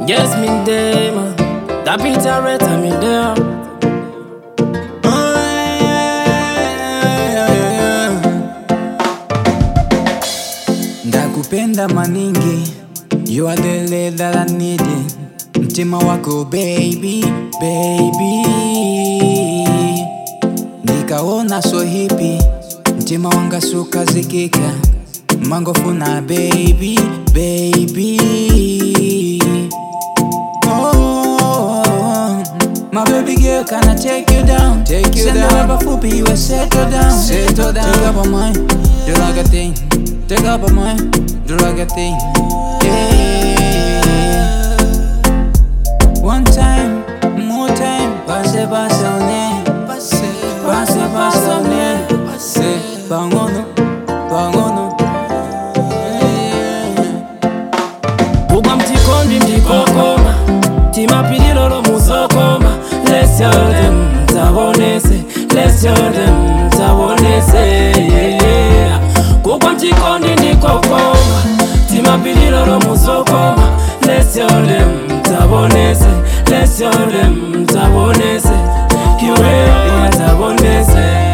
Yes, me there, man. That beat a red, I'm in there. Ndakupenda maningi, you are the love that I needed. Mtima wako baby, baby. Nikaona so hippie, mtima wanga suka zikika. Mangofuna baby, baby. Oh, my baby girl, can I take you down? Take you down. Send up a foopy, you will settle down. Settle down. Take up a mind, do like a thing. Take up a mind, do like a thing. Yeah. One time, more time. Passe, passe on it. Passe, passe on it. Passe, bangono, bangono. Buga mtikondi mtikokoma, timapililo lo muzokoma. Let's show them, tabonese. Let's show them, tabonese. Yeah. Buga mtikondi mtikokoma, timapililo lo muzokoma. Let's show them, tabonese. Let's show them, tabonese. Yeah, tabonese.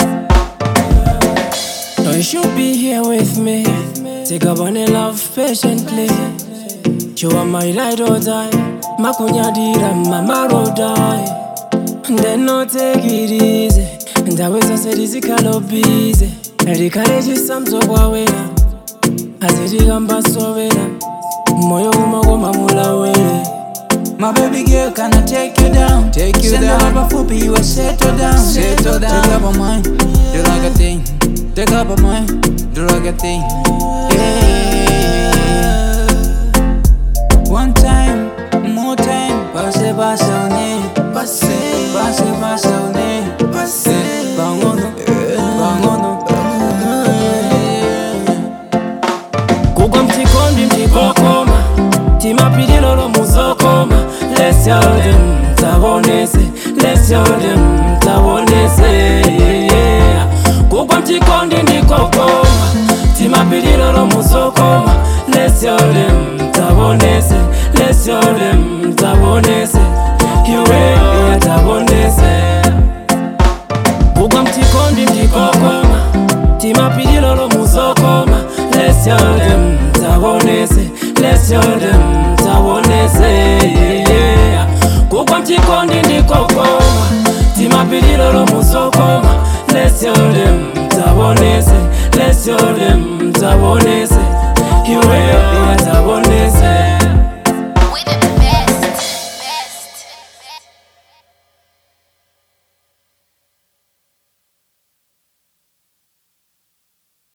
No, you should be here with me. Take up on a love patiently. You are my ride or die. Makunyadira mama or die. Then no take it easy. And I was a easy color busy. And the courage is some so wawera. As it is ambassador. Moyo umagoma mula we. My baby girl, can I take you down? Take you down. Send up a foopy, you will settle down. Settle down. Take up a mind, do like a thing. Take up a mind, do like a thing. Yeah. One time, more time. Passe, passe on it. Passe, passe, passe on it. Passe, bangono, bangono. Kuga mtikondi mtikokoma, timapililo lo muzokoma. Let's show them, tabonese. Let's show them, tabonese. Yeah. Kuga mtikondi mtikokoma, timapililo lo muzokoma. Let's show them, tabonese. Let's show them, tabonese. Yeah, tabonese. Kuga mtikondi mtikokoma, timapililo lo muzokoma. Let's show them, tabonese. Let's show them, tabonese. Yeah. Kuga mtikondi mtikokoma, timapililo lo muzokoma. Let's show them, tabonese. Let's show them, tabonese. Yeah, tabonese.